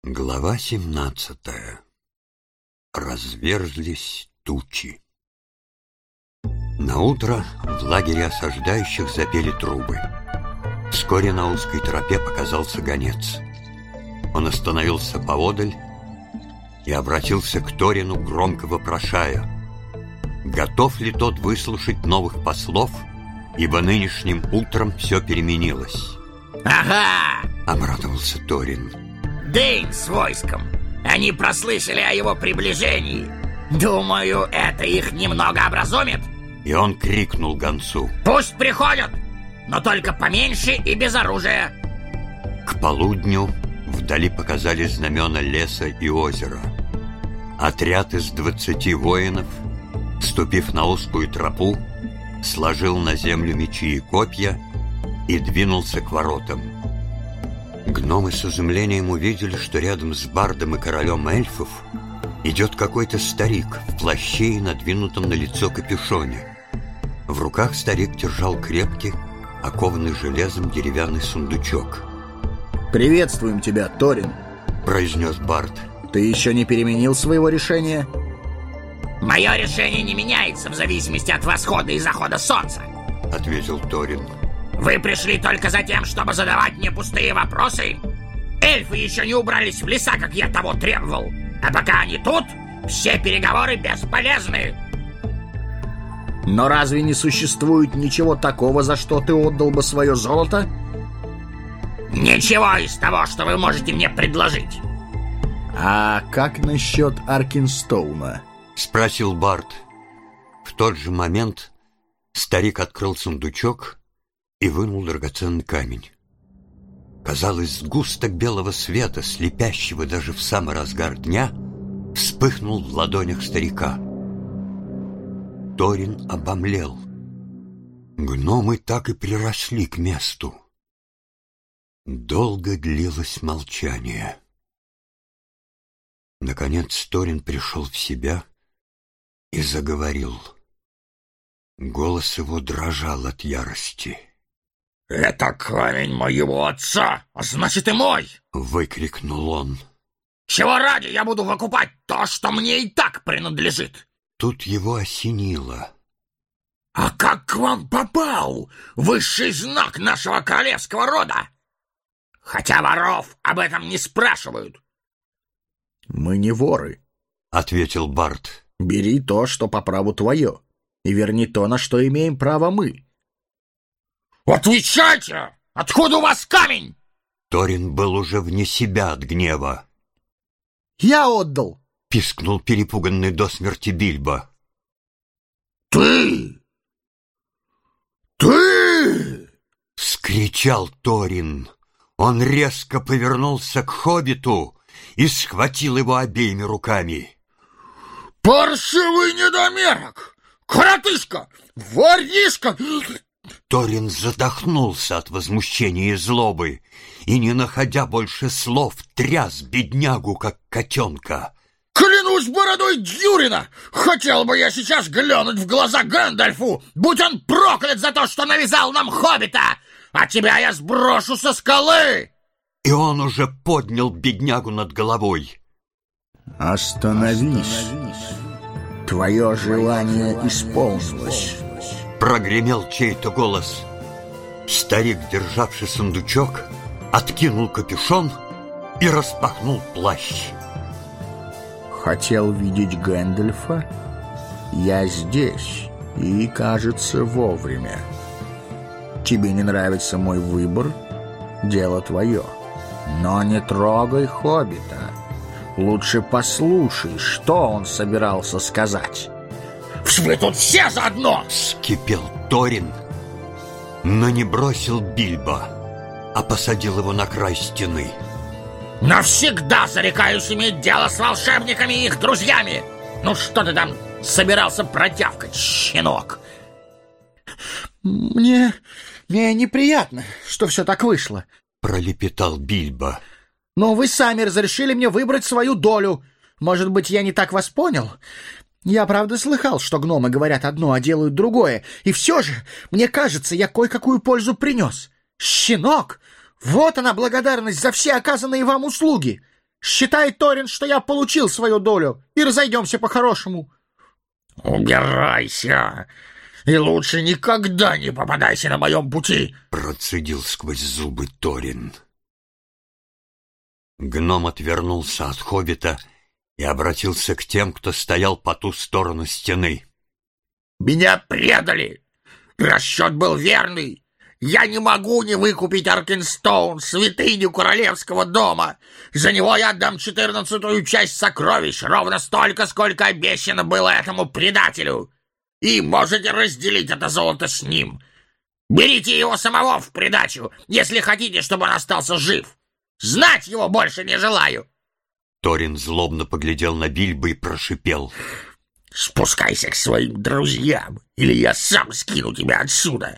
Глава 17. Разверзлись тучи. Наутро в лагере осаждающих запели трубы. Вскоре на узкой тропе показался гонец. Он остановился поодаль и обратился к Торину, громко вопрошая, готов ли тот выслушать новых послов, ибо нынешним утром все переменилось. «Ага!» — обрадовался Торин. Дейн с войском. Они прослышали о его приближении. Думаю, это их немного образумит. И он крикнул гонцу: «Пусть приходят, но только поменьше и без оружия». К полудню вдали показались знамена леса и озера. Отряд из 20 воинов, ступив на узкую тропу, сложил на землю мечи и копья и двинулся к воротам. Гномы с изумлением увидели, что рядом с бардом и королем эльфов идет какой-то старик в плаще и надвинутом на лицо капюшоне. В руках старик держал крепкий, окованный железом деревянный сундучок. «Приветствуем тебя, Торин», — произнес бард. «Ты еще не переменил своего решения?» «Мое решение не меняется в зависимости от восхода и захода солнца», — ответил Торин. «Вы пришли только за тем, чтобы задавать мне пустые вопросы? Эльфы еще не убрались в леса, как я того требовал. А пока они тут, все переговоры бесполезны». «Но разве не существует ничего такого, за что ты отдал бы свое золото?» «Ничего из того, что вы можете мне предложить». «А как насчет Аркинстоуна?» — спросил бард. В тот же момент старик открыл сундучок и вынул драгоценный камень. Казалось, сгусток белого света, слепящего даже в самый разгар дня, вспыхнул в ладонях старика. Торин обомлел. Гномы так и приросли к месту. Долго длилось молчание. Наконец Торин пришел в себя и заговорил. Голос его дрожал от ярости. «Это камень моего отца, а значит и мой!» — выкрикнул он. «Чего ради я буду выкупать то, что мне и так принадлежит?» Тут его осенило. «А как к вам попал высший знак нашего королевского рода? Хотя воров об этом не спрашивают». «Мы не воры», — ответил бард. «Бери то, что по праву твое, и верни то, на что имеем право мы». «Отвечайте! Откуда у вас камень?» Торин был уже вне себя от гнева. «Я отдал!» — пискнул перепуганный до смерти Бильбо. «Ты! Ты!» — вскричал Торин. Он резко повернулся к хоббиту и схватил его обеими руками. «Паршивый недомерок! Коротышка! Воришка!» Торин задохнулся от возмущения и злобы и, не находя больше слов, тряс беднягу, как котенка. «Клянусь бородой Дьюрина! Хотел бы я сейчас глянуть в глаза Гэндальфу, будь он проклят за то, что навязал нам хоббита! А тебя я сброшу со скалы!» И он уже поднял беднягу над головой. «Остановись! Твое желание исполнилось!» Прогремел чей-то голос. Старик, державший сундучок, откинул капюшон и распахнул плащ. «Хотел видеть Гэндальфа? Я здесь, и, кажется, вовремя. Тебе не нравится мой выбор? Дело твое. Но не трогай хоббита. Лучше послушай, что он собирался сказать». «Вы тут все заодно!» — вскипел Торин, но не бросил Бильбо, а посадил его на край стены. «Навсегда зарекаюсь иметь дело с волшебниками и их друзьями! Ну что ты там собирался протявкать, щенок?» Мне неприятно, что все так вышло», — пролепетал Бильбо. «Но вы сами разрешили мне выбрать свою долю. Может быть, я не так вас понял? Я, правда, слыхал, что гномы говорят одно, а делают другое. И все же, мне кажется, я кое-какую пользу принес. Щенок! Вот она, благодарность за все оказанные вам услуги. Считай, Торин, что я получил свою долю, и разойдемся по-хорошему. Убирайся, и лучше никогда не попадайся на моем пути, процедил сквозь зубы Торин. Гном отвернулся от хоббита и обратился к тем, кто стоял по ту сторону стены. Меня предали. Расчет был верный. Я не могу не выкупить Аркенстоун, святыню королевского дома. За него я отдам 14-ю часть сокровищ, ровно столько, сколько обещано было этому предателю. И можете разделить это золото с ним. Берите его самого в придачу, если хотите, чтобы он остался жив. Знать его больше не желаю. Торин злобно поглядел на Бильбо и прошипел: спускайся к своим друзьям, или я сам скину тебя отсюда.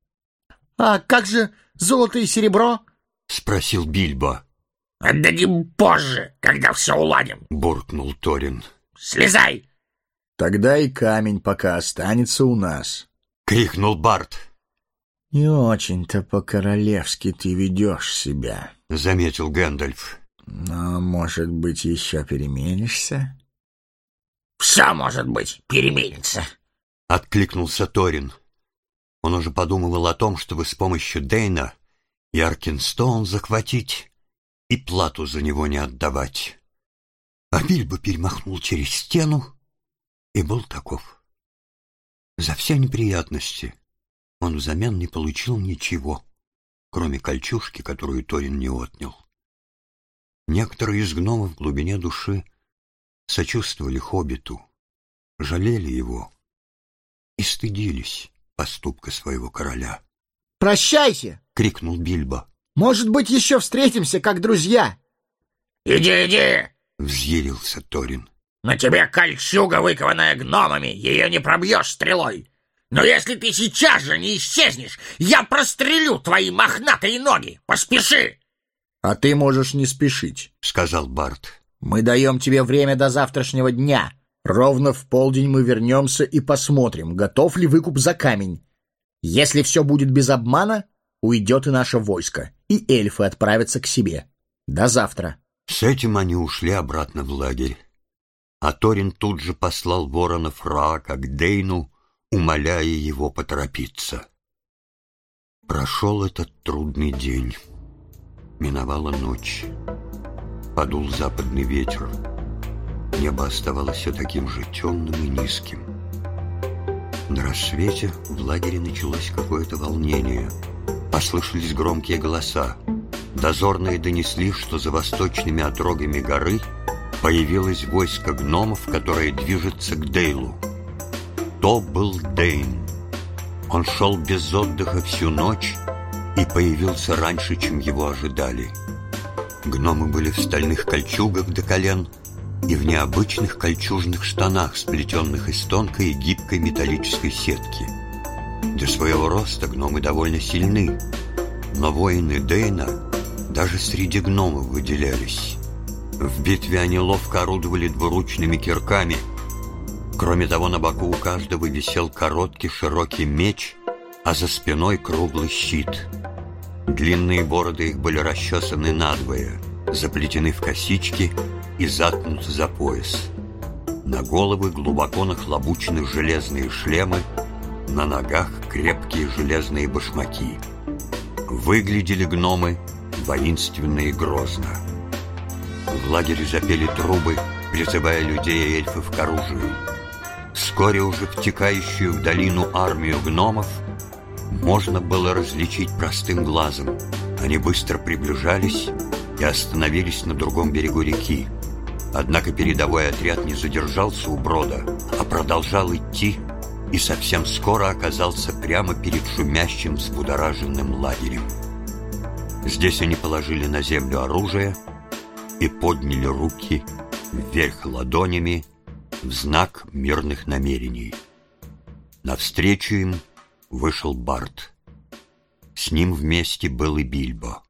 А как же золото и серебро? Спросил Бильбо. Отдадим позже, когда все уладим, буркнул Торин. Слезай. Тогда и камень пока останется у нас, крикнул Барт. Не очень-то по-королевски ты ведешь себя, заметил Гэндальф. Но, может быть, еще переменишься? Все, может быть, переменится, откликнулся Торин. Он уже подумывал о том, чтобы с помощью Дейна и Аркенстоун захватить и плату за него не отдавать. А Бильбо перемахнул через стену и был таков. За все неприятности он взамен не получил ничего, кроме кольчужки, которую Торин не отнял. Некоторые из гномов в глубине души сочувствовали хоббиту, жалели его и стыдились поступка своего короля. «Прощайте!» — крикнул Бильбо. «Может быть, еще встретимся, как друзья!» «Иди!» — взъярился Торин. «На тебе кольчуга, выкованная гномами, ее не пробьешь стрелой. Но если ты сейчас же не исчезнешь, я прострелю твои мохнатые ноги. Поспеши!» «А ты можешь не спешить», — сказал Барт. «Мы даем тебе время до завтрашнего дня. Ровно в полдень мы вернемся и посмотрим, готов ли выкуп за камень. Если все будет без обмана, уйдет и наше войско, и эльфы отправятся к себе. До завтра». С этим они ушли обратно в лагерь. А Торин тут же послал ворона Фраака к Дейну, умоляя его поторопиться. Прошел этот трудный день. Миновала ночь. Подул западный ветер. Небо оставалось все таким же темным и низким. На рассвете в лагере началось какое-то волнение. Послышались громкие голоса. Дозорные донесли, что за восточными отрогами горы появилось войско гномов, которое движется к Дейлу. То был Дейн. Он шел без отдыха всю ночь и появился раньше, чем его ожидали. Гномы были в стальных кольчугах до колен и в необычных кольчужных штанах, сплетенных из тонкой и гибкой металлической сетки. Для своего роста гномы довольно сильны, но воины Дейна даже среди гномов выделялись. В битве они ловко орудовали двуручными кирками. Кроме того, на боку у каждого висел короткий широкий меч, а за спиной круглый щит. Длинные бороды их были расчесаны надвое, заплетены в косички и заткнуты за пояс. На головы глубоко нахлобучены железные шлемы, на ногах крепкие железные башмаки. Выглядели гномы воинственно и грозно. В лагере запели трубы, призывая людей и эльфов к оружию. Вскоре уже втекающую в долину армию гномов можно было различить простым глазом. Они быстро приближались и остановились на другом берегу реки. Однако передовой отряд не задержался у брода, а продолжал идти и совсем скоро оказался прямо перед шумящим, взбудораженным лагерем. Здесь они положили на землю оружие и подняли руки вверх ладонями в знак мирных намерений. Навстречу им вышел Барт. С ним вместе был и Бильбо.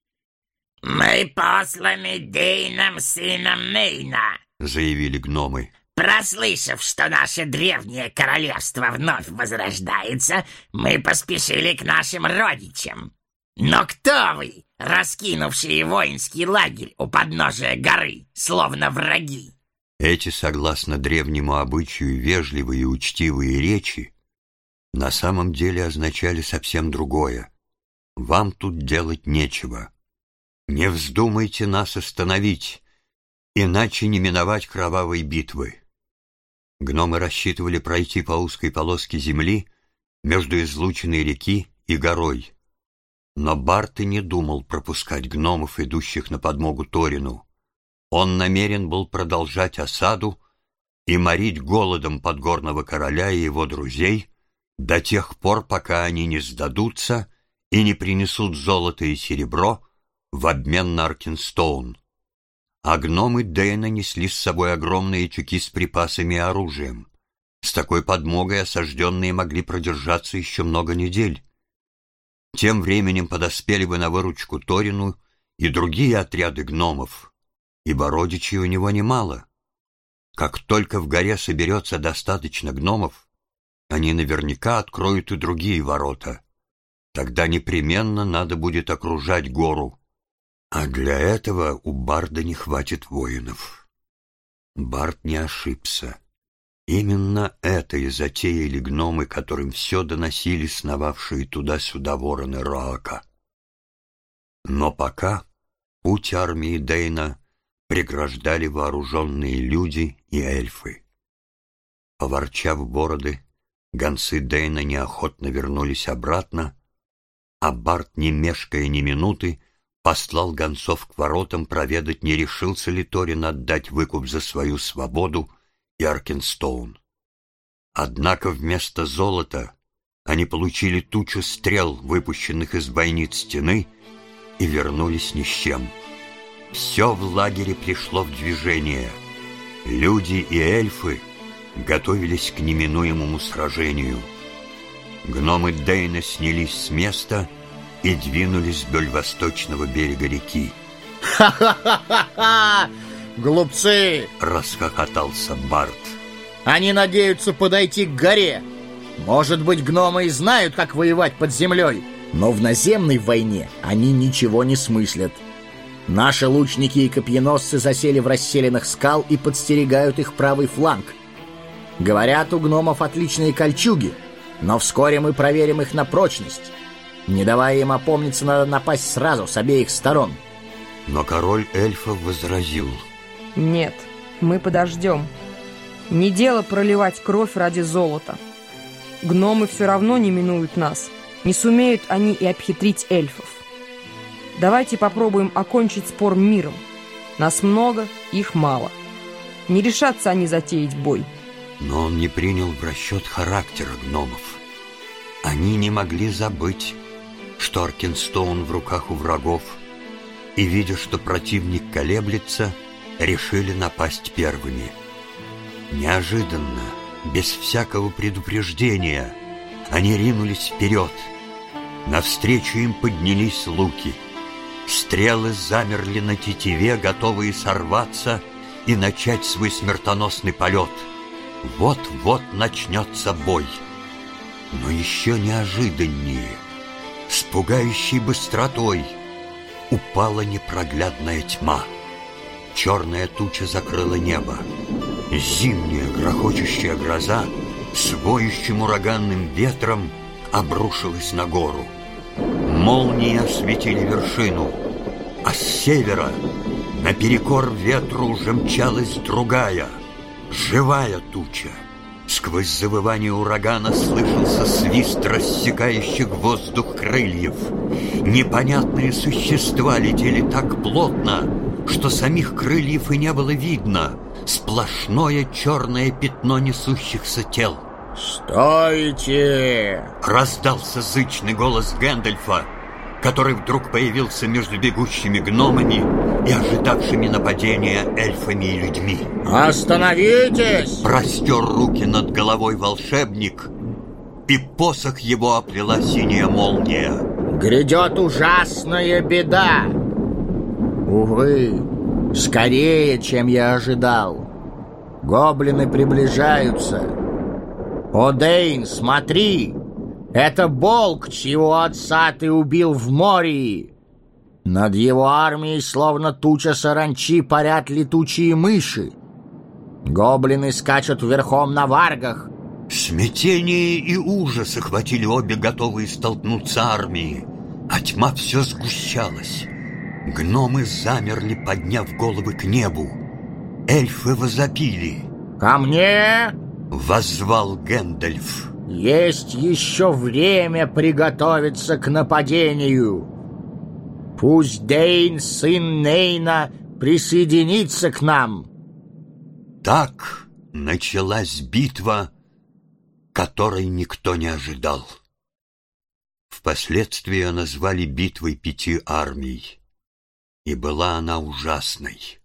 «Мы посланы Дейном, сыном Мейна», — заявили гномы. «Прослышав, что наше древнее королевство вновь возрождается, мы поспешили к нашим родичам. Но кто вы, раскинувшие воинский лагерь у подножия горы, словно враги? Эти, согласно древнему обычаю, вежливые и учтивые речи на самом деле означали совсем другое. Вам тут делать нечего. Не вздумайте нас остановить, иначе не миновать кровавой битвы. Гномы рассчитывали пройти по узкой полоске земли между излученной реки и горой. Но Барт и не думал пропускать гномов, идущих на подмогу Торину. Он намерен был продолжать осаду и морить голодом подгорного короля и его друзей до тех пор, пока они не сдадутся и не принесут золото и серебро в обмен на Аркенстоун. А гномы Дейна несли с собой огромные тюки с припасами и оружием. С такой подмогой осажденные могли продержаться еще много недель. Тем временем подоспели бы на выручку Торину и другие отряды гномов, ибо родичей у него немало. Как только в горе соберется достаточно гномов, они наверняка откроют и другие ворота. Тогда непременно надо будет окружать гору. А для этого у Барда не хватит воинов. Бард не ошибся. Именно это и затеяли гномы, которым все доносили сновавшие туда-сюда вороны Роака. Но пока путь армии Дейна преграждали вооруженные люди и эльфы. Поворчав бороды, гонцы Дейна неохотно вернулись обратно, а Бард, не мешкая ни минуты, послал гонцов к воротам проведать, не решился ли Торин отдать выкуп за свою свободу и Аркенстоун. Однако вместо золота они получили тучу стрел, выпущенных из бойниц стены, и вернулись ни с чем. Все в лагере пришло в движение. Люди и эльфы готовились к неминуемому сражению. Гномы Дейна снялись с места и двинулись вдоль восточного берега реки. «Ха-ха-ха-ха! Глупцы!» — расхохотался Барт. «Они надеются подойти к горе. Может быть, гномы и знают, как воевать под землей, но в наземной войне они ничего не смыслят. Наши лучники и копьеносцы засели в расселенных скал и подстерегают их правый фланг. Говорят, у гномов отличные кольчуги, но вскоре мы проверим их на прочность. Не давая им опомниться, надо напасть сразу с обеих сторон». Но король эльфов возразил: «Нет, мы подождем. Не дело проливать кровь ради золота. Гномы все равно не минуют нас. Не сумеют они и обхитрить эльфов. Давайте попробуем окончить спор миром. Нас много, их мало. Не решатся они затеять бой». Но он не принял в расчет характера гномов. Они не могли забыть, что Аркенстоун в руках у врагов, и, видя, что противник колеблется, решили напасть первыми. Неожиданно, без всякого предупреждения, они ринулись вперед. Навстречу им поднялись луки. Стрелы замерли на тетиве, готовые сорваться и начать свой смертоносный полет. Вот-вот начнется бой. Но еще неожиданнее, с пугающей быстротой, упала непроглядная тьма. Черная туча закрыла небо. Зимняя грохочущая гроза с воющим ураганным ветром обрушилась на гору. Молнии осветили вершину, а с севера наперекор ветру уже мчалась другая, живая туча. Сквозь завывание урагана слышался свист рассекающих воздух крыльев. Непонятные существа летели так плотно, что самих крыльев и не было видно. Сплошное черное пятно несущихся тел. «Стойте!» — раздался зычный голос Гэндальфа, который вдруг появился между бегущими гномами и ожидавшими нападения эльфами и людьми. «Остановитесь!» Простер руки над головой волшебник, и посох его оплела синяя молния. «Грядет ужасная беда! Увы, скорее, чем я ожидал. Гоблины приближаются. О, Дейн, смотри! Это Болк, чьего отца ты убил в море. Над его армией, словно туча саранчи, парят летучие мыши. Гоблины скачут верхом на варгах. Смятение и ужас охватили обе готовые столкнуться армии, а тьма все сгущалась. Гномы замерли, подняв головы к небу. Эльфы возопили. «Ко мне!» — воззвал Гэндальф. «Есть еще время приготовиться к нападению. Пусть Дейн, сын Нейна, присоединится к нам». Так началась битва, которой никто не ожидал. Впоследствии ее назвали «Битвой 5 армий», и была она ужасной.